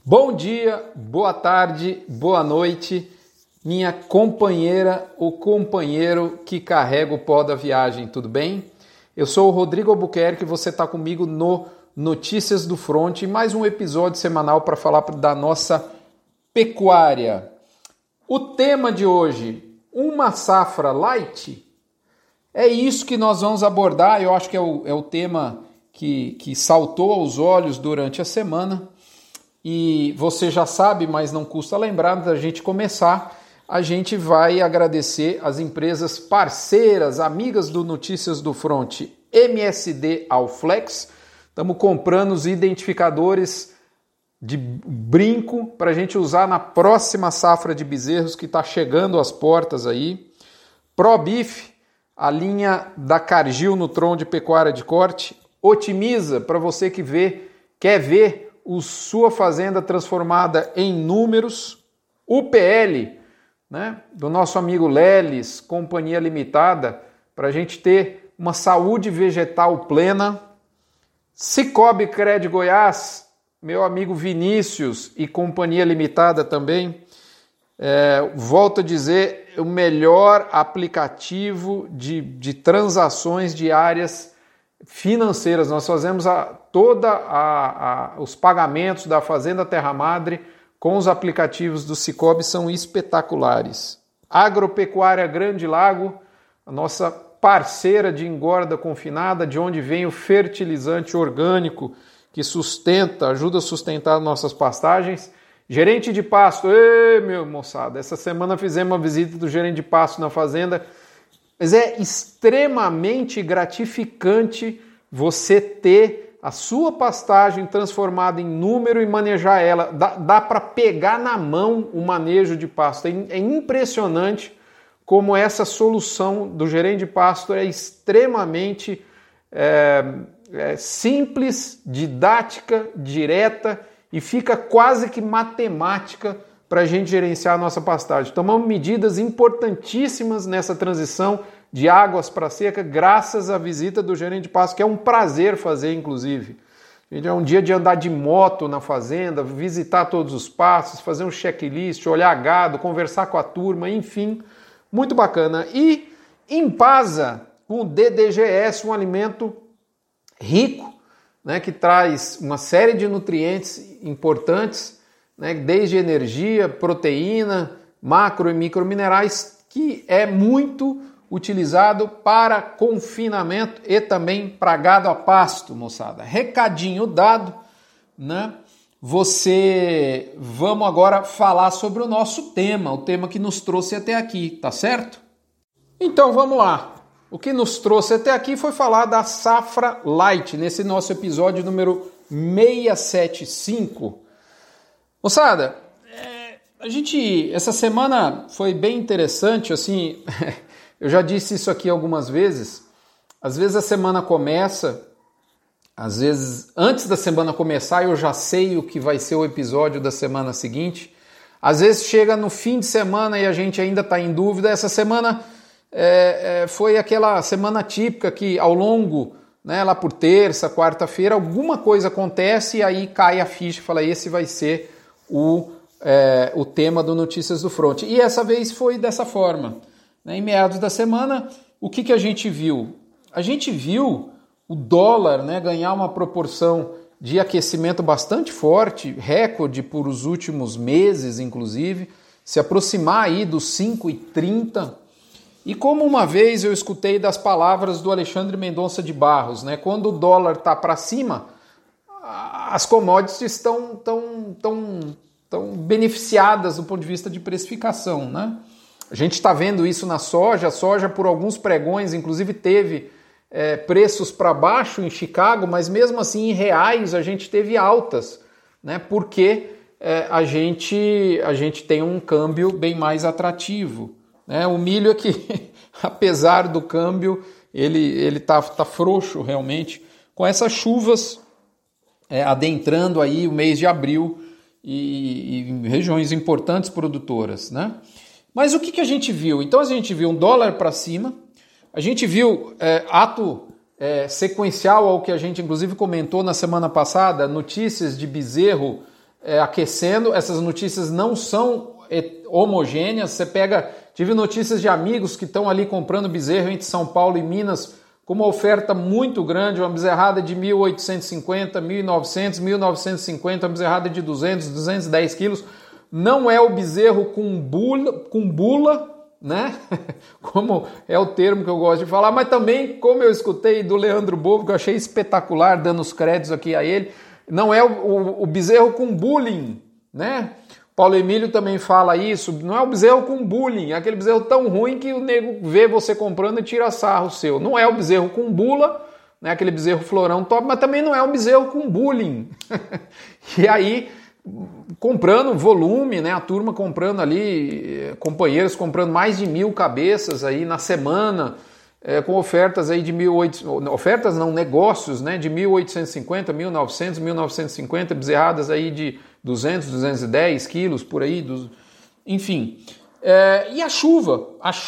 Bom dia, boa tarde, boa noite, minha companheira ou companheiro que carrega o pó da viagem, tudo bem? Eu sou o Rodrigo Albuquerque e você está comigo no Notícias do Fronte, mais um episódio semanal para falar da nossa pecuária. O tema de hoje, uma safra light? É isso que nós vamos abordar, eu acho que é o tema que saltou aos olhos durante a semana. E você já sabe, mas não custa lembrar, da gente começar, a gente vai agradecer as empresas parceiras, amigas do Notícias do Fronte, MSD Alflex. Estamos comprando os identificadores de brinco para a gente usar na próxima safra de bezerros que está chegando às portas aí. ProBeef, a linha da Cargill Nutron de pecuária de corte. Otimiza, para você que quer ver sua fazenda transformada em números. UPL, né, do nosso amigo Leles, Companhia Limitada, para a gente ter uma saúde vegetal plena. Cicobi Cred Goiás, meu amigo Vinícius e Companhia Limitada também. Volto a dizer, o melhor aplicativo de transações diárias financeiras. Nós fazemos os pagamentos da Fazenda Terra Madre com os aplicativos do Cicobi, são espetaculares. Agropecuária Grande Lago, a nossa parceira de engorda confinada, de onde vem o fertilizante orgânico que ajuda a sustentar nossas pastagens. Gerente de pasto, meu moçada, essa semana fizemos uma visita do gerente de pasto na fazenda. Mas é extremamente gratificante você ter a sua pastagem transformada em número e manejar ela. Dá para pegar na mão o manejo de pasto. É impressionante como essa solução do gerente de pasto é extremamente simples, didática, direta e fica quase que matemática para a gente gerenciar a nossa pastagem. Tomamos medidas importantíssimas nessa transição de águas para seca, graças à visita do gerente de pasto, que é um prazer fazer, inclusive. É um dia de andar de moto na fazenda, visitar todos os pastos, fazer um checklist, olhar gado, conversar com a turma, enfim, muito bacana. E Impasa, com o DDGS, um alimento rico, né, que traz uma série de nutrientes importantes, né, desde energia, proteína, macro e microminerais, que é muito utilizado para confinamento e também para gado a pasto, moçada. Recadinho dado, né? Vamos agora falar sobre o nosso tema, o tema que nos trouxe até aqui, tá certo? Então vamos lá. O que nos trouxe até aqui foi falar da safra light, nesse nosso episódio número 675. Moçada, essa semana foi bem interessante, assim, eu já disse isso aqui algumas vezes, às vezes a semana começa, às vezes antes da semana começar eu já sei o que vai ser o episódio da semana seguinte, às vezes chega no fim de semana e a gente ainda está em dúvida. Essa semana foi aquela semana típica que ao longo, né, lá por terça, quarta-feira, alguma coisa acontece e aí cai a ficha e fala, esse vai ser o tema do Notícias do Fronte. E essa vez foi dessa forma. Em meados da semana, o que a gente viu? A gente viu o dólar, né, ganhar uma proporção de aquecimento bastante forte, recorde por os últimos meses, inclusive, se aproximar aí dos 5,30. E como uma vez eu escutei das palavras do Alexandre Mendonça de Barros, né, quando o dólar está para cima, as commodities estão beneficiadas do ponto de vista de precificação, né? A gente está vendo isso na soja. A soja, por alguns pregões, inclusive teve preços para baixo em Chicago, mas mesmo assim em reais a gente teve altas, né? Porque a gente tem um câmbio bem mais atrativo, né? O milho é que, apesar do câmbio, ele tá frouxo realmente, com essas chuvas adentrando aí o mês de abril e em regiões importantes produtoras, né? Mas o que a gente viu? Então a gente viu um dólar para cima, a gente viu ato sequencial ao que a gente inclusive comentou na semana passada, notícias de bezerro aquecendo. Essas notícias não são homogêneas. Você tive notícias de amigos que estão ali comprando bezerro entre São Paulo e Minas com uma oferta muito grande, uma bezerrada de 1.850, 1.900, 1.950, uma bezerrada de 200, 210 quilos. Não é o bezerro com bula, né? Como é o termo que eu gosto de falar, mas também, como eu escutei do Leandro Bovo, que eu achei espetacular, dando os créditos aqui a ele, não é o bezerro com bullying, né? Paulo Emílio também fala isso, não é o bezerro com bullying, é aquele bezerro tão ruim que o nego vê você comprando e tira sarro seu. Não é o bezerro com bula, né? Aquele bezerro florão top, mas também não é o bezerro com bullying. E aí, comprando volume, né? A turma comprando ali, companheiros comprando mais de 1.000 cabeças aí na semana, com ofertas aí de 1.800, ofertas não, negócios, né? De 1.850, 1.900, 1.950, bezerradas aí de 200, 210 quilos por aí, enfim. E a chuva,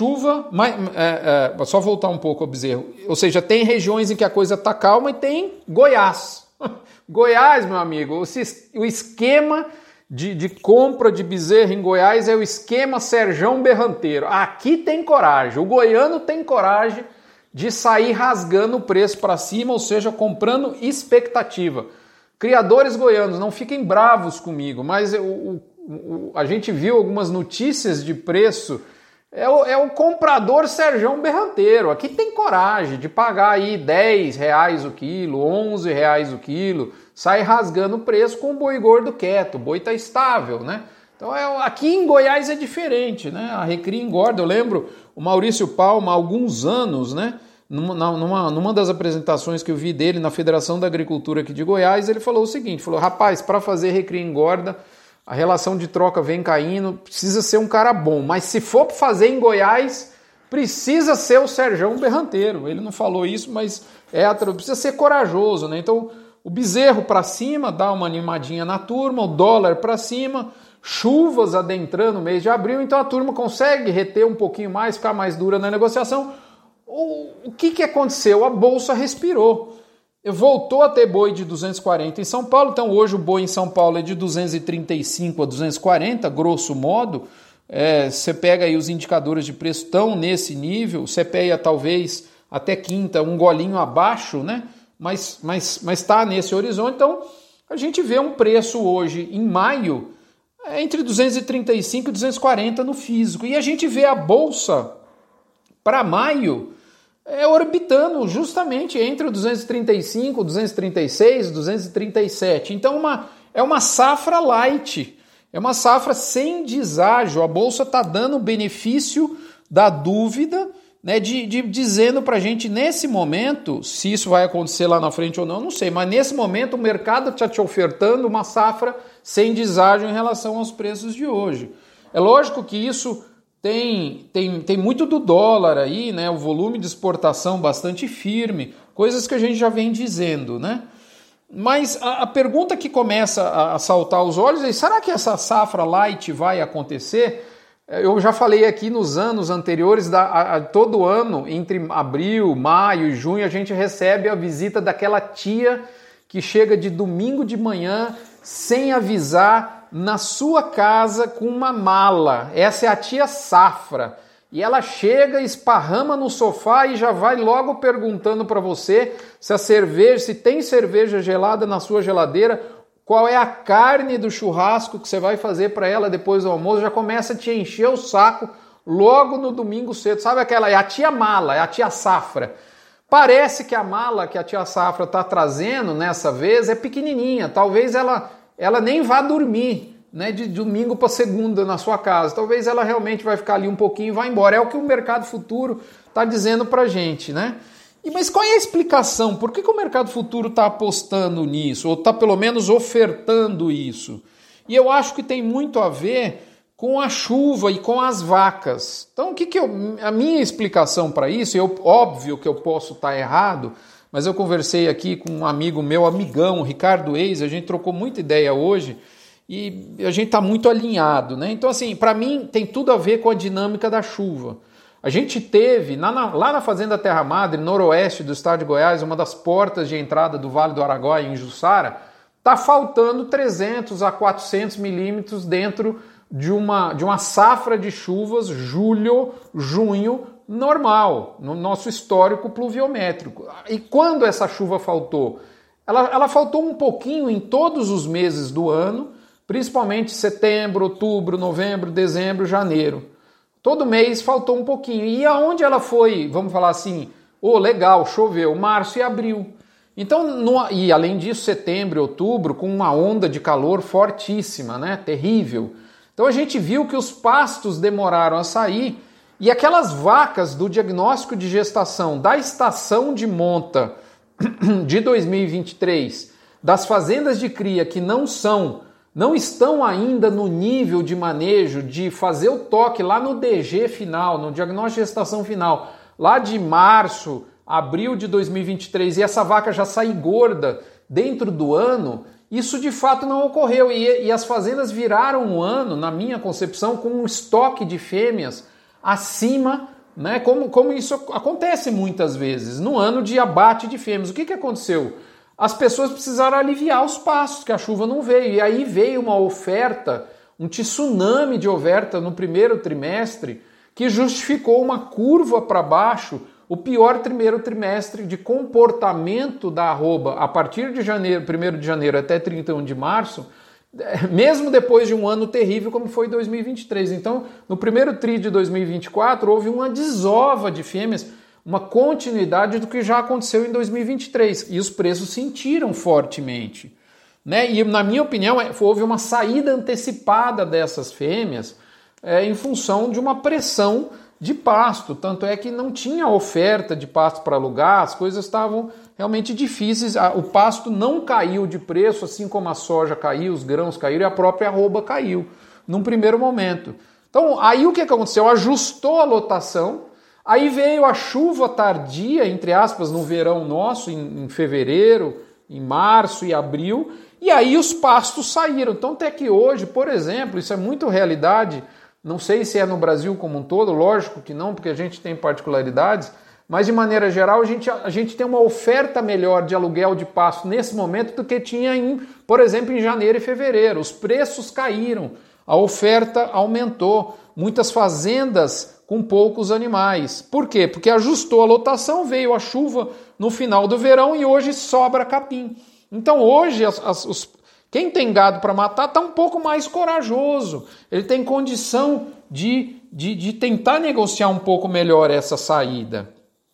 só voltar um pouco ao bezerro, ou seja, tem regiões em que a coisa está calma e tem Goiás. Goiás, meu amigo, o esquema de compra de bezerro em Goiás é o esquema Serjão Berranteiro. Aqui tem coragem, o goiano tem coragem de sair rasgando o preço para cima, ou seja, comprando expectativa. Criadores goianos, não fiquem bravos comigo, mas a gente viu algumas notícias de preço. É o comprador Serjão Berranteiro. Aqui tem coragem de pagar aí R$10 o quilo, R$11 o quilo, sai rasgando o preço com o boi gordo quieto. O boi está estável, né? Então aqui em Goiás é diferente, né? A recria engorda. Eu lembro o Maurício Palma, há alguns anos, né? Numa das apresentações que eu vi dele na Federação da Agricultura aqui de Goiás, ele falou o seguinte, falou, rapaz, para fazer recria engorda, a relação de troca vem caindo, precisa ser um cara bom, mas se for fazer em Goiás, precisa ser o Serjão Berranteiro. Ele não falou isso, mas precisa ser corajoso, né? Então, o bezerro para cima dá uma animadinha na turma, o dólar para cima, chuvas adentrando o mês de abril, então a turma consegue reter um pouquinho mais, ficar mais dura na negociação. O que aconteceu? A Bolsa respirou. Voltou a ter boi de 240 em São Paulo, então hoje o boi em São Paulo é de 235 a 240, grosso modo. Você pega aí os indicadores de preço estão nesse nível, o CPEA talvez até quinta, um golinho abaixo, né? Mas está nesse horizonte, então a gente vê um preço hoje em maio entre 235 e 240 no físico, e a gente vê a Bolsa para maio orbitando justamente entre o 235, 236, 237. Então é uma safra light, é uma safra sem deságio. A Bolsa está dando o benefício da dúvida, né, dizendo para a gente nesse momento, se isso vai acontecer lá na frente ou não, não sei, mas nesse momento o mercado está te ofertando uma safra sem deságio em relação aos preços de hoje. É lógico que isso tem muito do dólar aí, né? O volume de exportação bastante firme, coisas que a gente já vem dizendo, né? Mas a pergunta que começa a saltar aos olhos é: será que essa safra light vai acontecer? Eu já falei aqui nos anos anteriores, todo ano, entre abril, maio e junho, a gente recebe a visita daquela tia que chega de domingo de manhã sem avisar na sua casa com uma mala. Essa é a tia safra. E ela chega, esparrama no sofá e já vai logo perguntando para você se tem cerveja gelada na sua geladeira, qual é a carne do churrasco que você vai fazer para ela depois do almoço, já começa a te encher o saco logo no domingo cedo. Sabe aquela? É a tia mala, é a tia safra. Parece que a mala que a tia safra está trazendo nessa vez é pequenininha, talvez ela nem vá dormir, né, de domingo para segunda na sua casa. Talvez ela realmente vai ficar ali um pouquinho e vai embora. É o que o mercado futuro está dizendo para a gente, né? Mas qual é a explicação? Por que o mercado futuro está apostando nisso? Ou está pelo menos ofertando isso? E eu acho que tem muito a ver com a chuva e com as vacas. Então, a minha explicação para isso, óbvio que eu posso estar errado, mas eu conversei aqui com um amigo meu, amigão, Ricardo Eis, a gente trocou muita ideia hoje e a gente está muito alinhado, né? Então, assim, para mim tem tudo a ver com a dinâmica da chuva. A gente teve, lá na Fazenda Terra Madre, noroeste do estado de Goiás, uma das portas de entrada do Vale do Araguaia, em Jussara, está faltando 300 a 400 milímetros dentro de uma safra de chuvas julho, junho, normal, no nosso histórico pluviométrico. E quando essa chuva faltou? Ela faltou um pouquinho em todos os meses do ano, principalmente setembro, outubro, novembro, dezembro, janeiro. Todo mês faltou um pouquinho. E aonde ela foi, vamos falar assim, legal, choveu, março e abril. Então, e além disso, setembro e outubro, com uma onda de calor fortíssima, né? Terrível. Então a gente viu que os pastos demoraram a sair e aquelas vacas do diagnóstico de gestação da estação de monta de 2023, das fazendas de cria que não estão ainda no nível de manejo de fazer o toque lá no DG final, no diagnóstico de gestação final, lá de março, abril de 2023, e essa vaca já sair gorda dentro do ano, isso de fato não ocorreu. E as fazendas viraram um ano, na minha concepção, com um estoque de fêmeas acima, né, como isso acontece muitas vezes, no ano de abate de fêmeas. O que aconteceu? As pessoas precisaram aliviar os pastos, que a chuva não veio. E aí veio uma oferta, um tsunami de oferta no primeiro trimestre, que justificou uma curva para baixo, o pior primeiro trimestre de comportamento da arroba a partir de 1º de janeiro até 31 de março, mesmo depois de um ano terrível como foi 2023. Então, no primeiro tri de 2024, houve uma desova de fêmeas, uma continuidade do que já aconteceu em 2023, e os preços sentiram fortemente, né? E, na minha opinião, houve uma saída antecipada dessas fêmeas em função de uma pressão de pasto, tanto é que não tinha oferta de pasto para alugar, as coisas estavam realmente difíceis, o pasto não caiu de preço, assim como a soja caiu, os grãos caíram e a própria arroba caiu, num primeiro momento. Então, aí o que aconteceu? Ajustou a lotação, aí veio a chuva tardia, entre aspas, no verão nosso, em fevereiro, em março e abril, e aí os pastos saíram. Então, até que hoje, por exemplo, isso é muito realidade. Não sei se é no Brasil como um todo, lógico que não, porque a gente tem particularidades, mas de maneira geral a gente tem uma oferta melhor de aluguel de pasto nesse momento do que tinha, por exemplo, em janeiro e fevereiro. Os preços caíram, a oferta aumentou, muitas fazendas com poucos animais. Por quê? Porque ajustou a lotação, veio a chuva no final do verão e hoje sobra capim. Então hoje quem tem gado para matar está um pouco mais corajoso. Ele tem condição de tentar negociar um pouco melhor essa saída,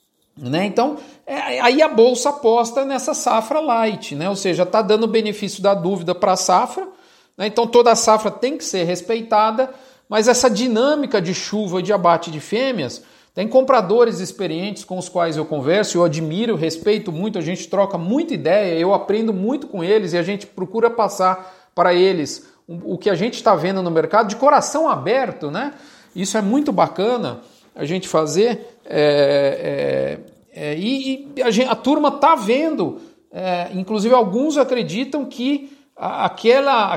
né? Então, aí a bolsa aposta nessa safra light, né? Ou seja, está dando o benefício da dúvida para a safra, né? Então toda a safra tem que ser respeitada, mas essa dinâmica de chuva e de abate de fêmeas, tem compradores experientes com os quais eu converso, eu admiro, respeito muito, a gente troca muita ideia, eu aprendo muito com eles e a gente procura passar para eles o que a gente está vendo no mercado de coração aberto, né? Isso é muito bacana a gente fazer a turma está vendo, inclusive alguns acreditam que aquela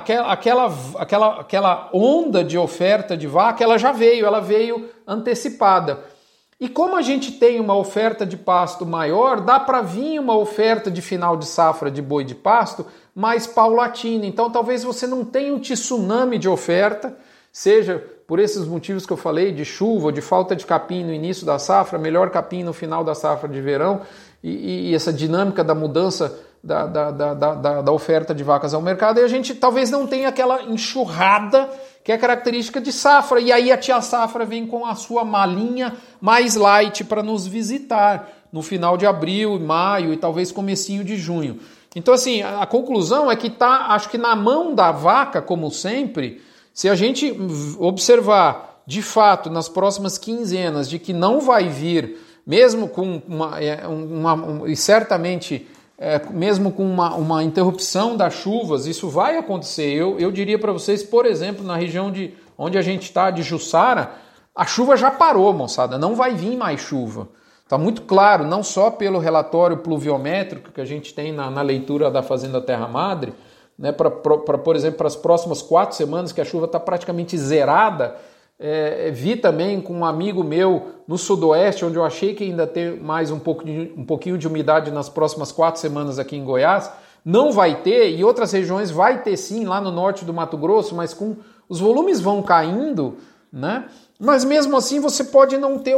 onda de oferta de vaca ela veio antecipada. E como a gente tem uma oferta de pasto maior, dá para vir uma oferta de final de safra de boi de pasto mais paulatina. Então talvez você não tenha um tsunami de oferta, seja por esses motivos que eu falei, de chuva, de falta de capim no início da safra, melhor capim no final da safra de verão, e essa dinâmica da mudança da oferta de vacas ao mercado, e a gente talvez não tenha aquela enxurrada que é característica de safra, e aí a tia safra vem com a sua malinha mais light para nos visitar no final de abril, maio e talvez comecinho de junho. Então assim, a conclusão é que está, acho que na mão da vaca, como sempre, se a gente observar de fato nas próximas quinzenas de que não vai vir, mesmo com e certamente mesmo com uma interrupção das chuvas, isso vai acontecer. Eu diria para vocês, por exemplo, na região onde a gente está, de Jussara, a chuva já parou, moçada, não vai vir mais chuva. Está muito claro, não só pelo relatório pluviométrico que a gente tem na leitura da Fazenda Terra Madre, né, por exemplo, para as próximas 4 semanas que a chuva está praticamente zerada. Vi também com um amigo meu no sudoeste, onde eu achei que ainda tem mais um pouquinho de umidade nas próximas 4 semanas aqui em Goiás, não vai ter, e outras regiões vai ter sim, lá no norte do Mato Grosso, mas com os volumes vão caindo, né? Mas mesmo assim você pode não ter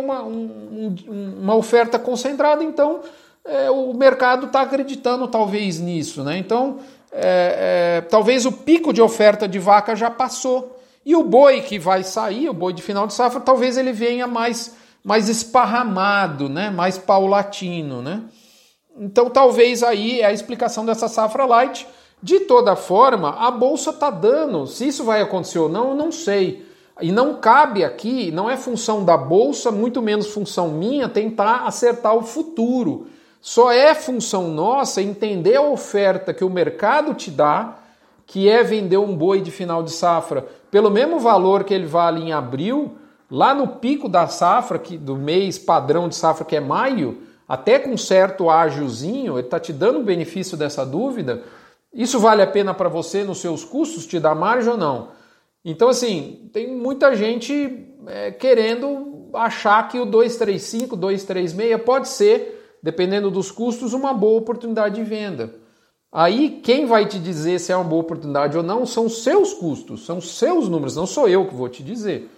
uma oferta concentrada, então o mercado está acreditando talvez nisso, né? Então talvez o pico de oferta de vaca já passou. E o boi que vai sair, o boi de final de safra, talvez ele venha mais esparramado, né? Mais paulatino, né? Então talvez aí é a explicação dessa safra light. De toda forma, a Bolsa está dando. Se isso vai acontecer ou não, eu não sei. E não cabe aqui, não é função da Bolsa, muito menos função minha, tentar acertar o futuro. Só é função nossa entender a oferta que o mercado te dá, que é vender um boi de final de safra pelo mesmo valor que ele vale em abril, lá no pico da safra, do mês padrão de safra que é maio, até com certo ágiozinho, ele está te dando o benefício dessa dúvida. Isso vale a pena para você nos seus custos? Te dá margem ou não? Então, assim, tem muita gente querendo achar que o 235, 236 pode ser, dependendo dos custos, uma boa oportunidade de venda. Aí, quem vai te dizer se é uma boa oportunidade ou não são os seus custos, são os seus números, não sou eu que vou te dizer.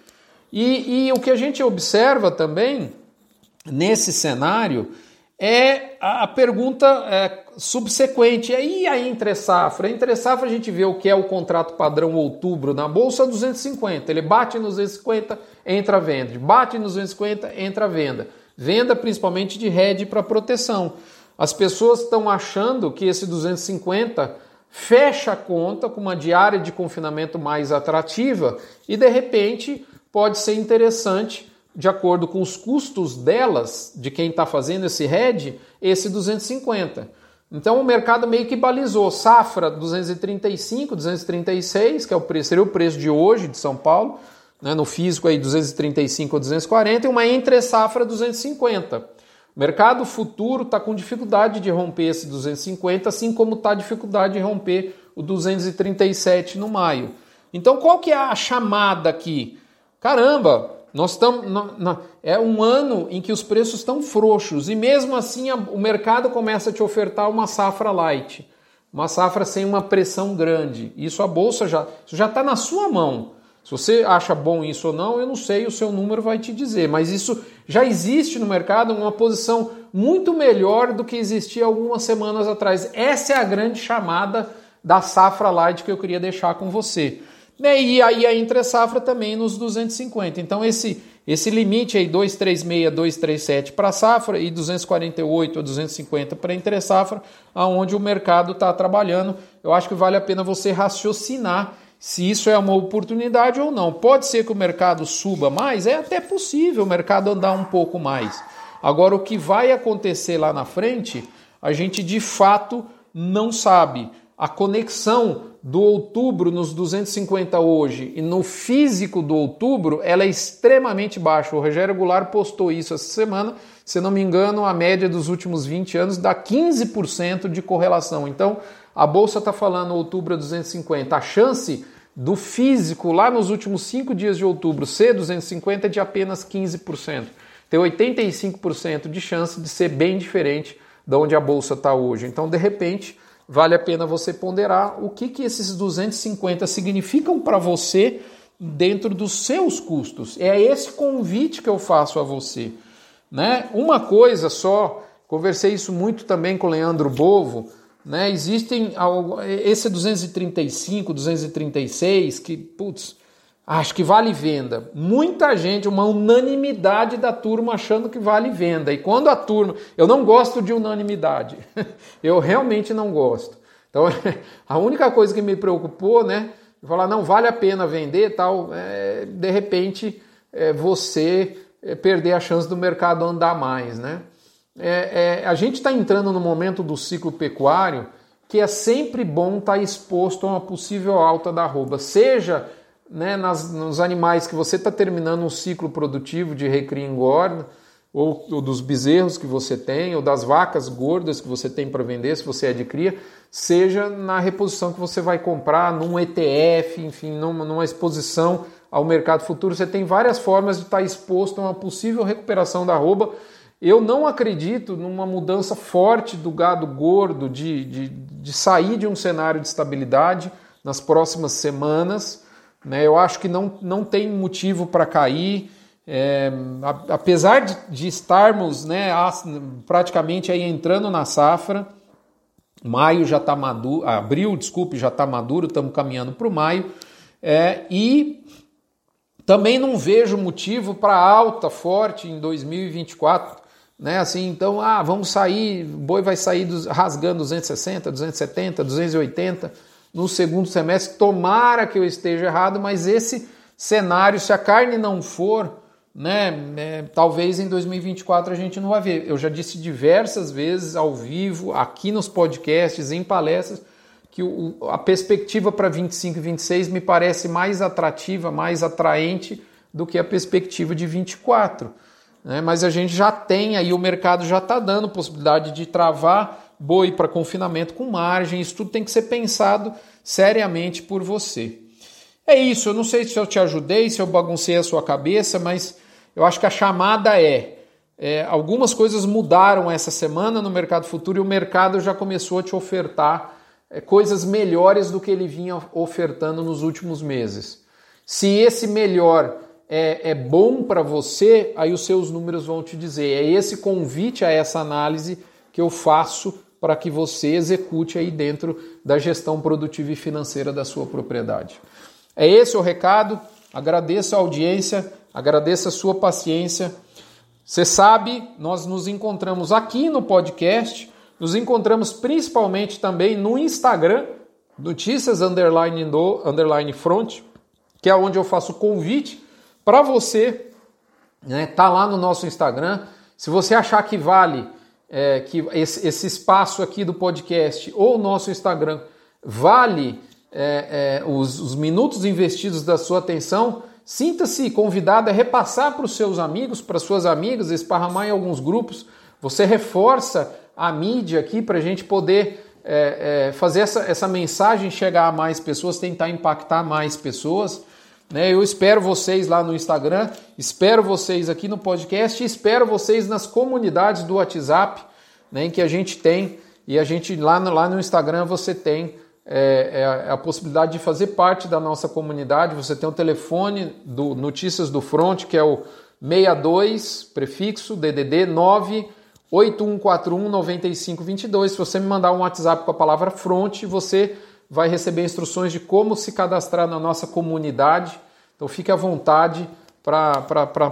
E o que a gente observa também nesse cenário é a pergunta subsequente. E a entre-safra? A entre-safra a gente vê o que é o contrato padrão outubro na Bolsa 250. Ele bate nos 250, entra a venda. Bate nos 250, entra a venda. Venda principalmente de hedge para proteção. As pessoas estão achando que esse 250 fecha a conta com uma diária de confinamento mais atrativa e de repente pode ser interessante, de acordo com os custos delas, de quem está fazendo esse hedge, esse 250. Então o mercado meio que balizou safra 235, 236, que é seria o preço de hoje de São Paulo, né, no físico aí 235 ou 240, e uma entre-safra 250. O mercado futuro está com dificuldade de romper esse 250, assim como está dificuldade de romper o 237 no maio. Então qual que é a chamada aqui? Caramba, nós estamos é um ano em que os preços estão frouxos e mesmo assim o mercado começa a te ofertar uma safra light, uma safra sem uma pressão grande. Isso a Bolsa já está na sua mão. Se você acha bom isso ou não, eu não sei, o seu número vai te dizer, mas isso já existe no mercado uma posição muito melhor do que existia algumas semanas atrás. Essa é a grande chamada da safra light que eu queria deixar com você. E aí a entre-safra também nos 250. Então esse limite aí 236, 237 para a safra e 248 a 250 para a entre-safra, aonde o mercado está trabalhando, eu acho que vale a pena você raciocinar se isso é uma oportunidade ou não. Pode ser que o mercado suba mais, é até possível o mercado andar um pouco mais. Agora, o que vai acontecer lá na frente, a gente de fato não sabe. A conexão do outubro nos 250 hoje e no físico do outubro, ela é extremamente baixa. O Rogério Goulart postou isso essa semana. Se não me engano, a média dos últimos 20 anos dá 15% de correlação. Então, a Bolsa está falando outubro a 250. A chance do físico lá nos últimos 5 dias de outubro ser 250 é de apenas 15%. Tem 85% de chance de ser bem diferente de onde a Bolsa está hoje. Então, de repente, vale a pena você ponderar o que esses 250 significam para você dentro dos seus custos. É esse convite que eu faço a você. Né? Uma coisa só, conversei isso muito também com o Leandro Bovo, né? Existem esse 235, 236, que, acho que vale venda. Muita gente, uma unanimidade da turma achando que vale venda. E quando a turma... Eu não gosto de unanimidade. Eu realmente não gosto. Então, a única coisa que me preocupou, né? Falar, não, vale a pena vender tal, de repente, você perder a chance do mercado andar mais, né? A gente está entrando no momento do ciclo pecuário que é sempre bom estar exposto a uma possível alta da arroba, seja, né, nos animais que você está terminando um ciclo produtivo de recria e engorda, ou dos bezerros que você tem, ou das vacas gordas que você tem para vender, se você é de cria, seja na reposição que você vai comprar num ETF, enfim, numa exposição ao mercado futuro. Você tem várias formas de estar exposto a uma possível recuperação da arroba Eu não acredito numa mudança forte do gado gordo, de sair de um cenário de estabilidade nas próximas semanas, né? Eu acho que não tem motivo para cair. Apesar de estarmos, né, praticamente aí entrando na safra, maio já está maduro, abril, desculpe, já está maduro, estamos caminhando para o maio, e também não vejo motivo para alta forte em 2024, né? Assim, então, vamos sair, o boi vai sair rasgando 260, 270, 280 no segundo semestre. Tomara que eu esteja errado, mas esse cenário, se a carne não for, né, talvez em 2024 a gente não vai ver. Eu já disse diversas vezes ao vivo, aqui nos podcasts, em palestras, que a perspectiva para 25 e 26 me parece mais atrativa, mais atraente do que a perspectiva de 24. Né? Mas a gente já tem aí, o mercado já está dando possibilidade de travar boi para confinamento com margem. Isso tudo tem que ser pensado seriamente por você. É isso, eu não sei se eu te ajudei, se eu baguncei a sua cabeça, mas eu acho que a chamada algumas coisas mudaram essa semana no mercado futuro e o mercado já começou a te ofertar coisas melhores do que ele vinha ofertando nos últimos meses. Se esse melhor é bom para você, aí os seus números vão te dizer. É esse convite a essa análise que eu faço para que você execute aí dentro da gestão produtiva e financeira da sua propriedade. É esse o recado. Agradeço a audiência, agradeço a sua paciência. Você sabe, nós nos encontramos aqui no podcast, nos encontramos principalmente também no Instagram, notícias_front, que é onde eu faço o convite para você, né, tá lá no nosso Instagram. Se você achar que vale, que esse espaço aqui do podcast ou o nosso Instagram vale os minutos investidos da sua atenção, sinta-se convidado a repassar para os seus amigos, para suas amigas, esparramar em alguns grupos. Você reforça a mídia aqui para a gente poder fazer essa mensagem chegar a mais pessoas, tentar impactar mais pessoas. Né? Eu espero vocês lá no Instagram, espero vocês aqui no podcast, espero vocês nas comunidades do WhatsApp, né, em que a gente tem, e a gente lá no Instagram você tem a possibilidade de fazer parte da nossa comunidade. Você tem o telefone do Notícias do Front, que é o 62, prefixo, DDD 981419522. Se você me mandar um WhatsApp com a palavra Front, você vai receber instruções de como se cadastrar na nossa comunidade. Então fique à vontade para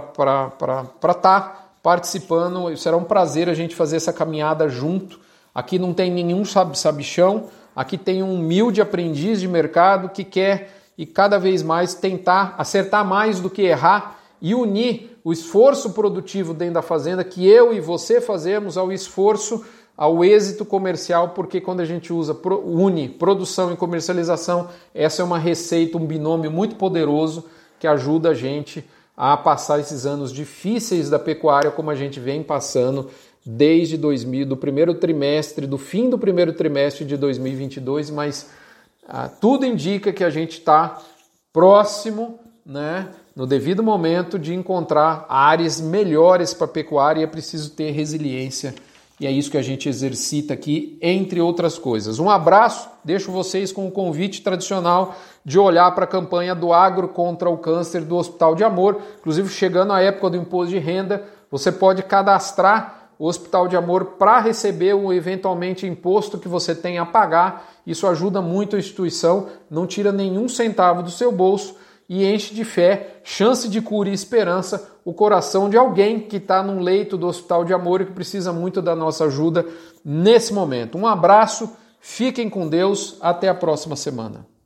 estar participando. Será um prazer a gente fazer essa caminhada junto. Aqui não tem nenhum sabichão, aqui tem um humilde aprendiz de mercado que quer e cada vez mais tentar acertar mais do que errar e unir o esforço produtivo dentro da fazenda que eu e você fazemos ao esforço, ao êxito comercial, porque quando a gente une produção e comercialização, essa é uma receita, um binômio muito poderoso que ajuda a gente a passar esses anos difíceis da pecuária como a gente vem passando desde do primeiro trimestre, do fim do primeiro trimestre de 2022, mas tudo indica que a gente está próximo, né, no devido momento de encontrar áreas melhores para a pecuária e é preciso ter resiliência. E é isso que a gente exercita aqui, entre outras coisas. Um abraço, deixo vocês com o convite tradicional de olhar para a campanha do Agro contra o Câncer do Hospital de Amor. Inclusive, chegando a época do imposto de renda, você pode cadastrar o Hospital de Amor para receber o eventualmente imposto que você tem a pagar. Isso ajuda muito a instituição, não tira nenhum centavo do seu bolso e enche de fé, chance de cura e esperança o coração de alguém que está num leito do Hospital de Amor e que precisa muito da nossa ajuda nesse momento. Um abraço, fiquem com Deus, até a próxima semana.